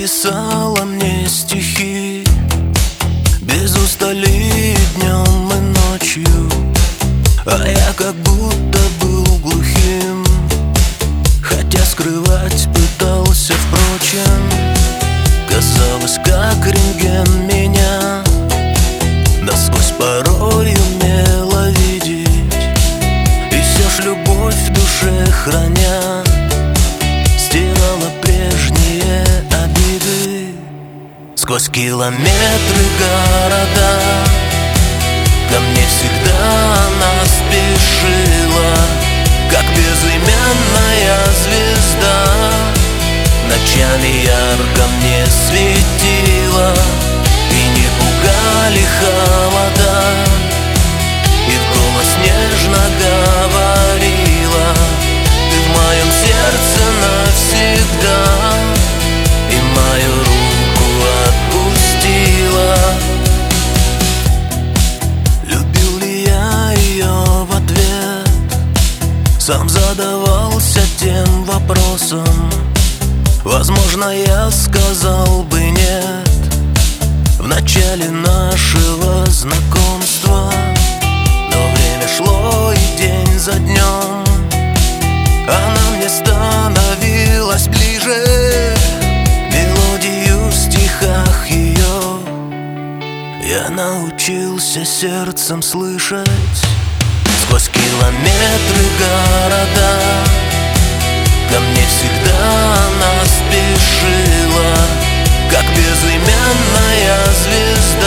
писала мне стихи без устали днем и ночью, а я как будто был глухим, хотя скрывать пытался, впрочем. Казалось, как рентген меня насквозь порой умела видеть, и все ж любовь в душе храня стирала прежние обиды. Сквозь километры города ко мне всегда она спешила, как безымянная звезда. Ночами ярко мне светила, и не пугали холода, и в голос нежно говорила: ты в моем сердце навсегда, и мою руку отпустила. Любил ли я ее в ответ? Сам задавался тем вопросом. Возможно, я сказал бы нет в начале нашего знакомства, но время шло, и день за днем она мне становилась ближе. Мелодию в стихах ее я научился сердцем слышать. Сквозь километры города ко мне всегда она спешила, как безымянная звезда.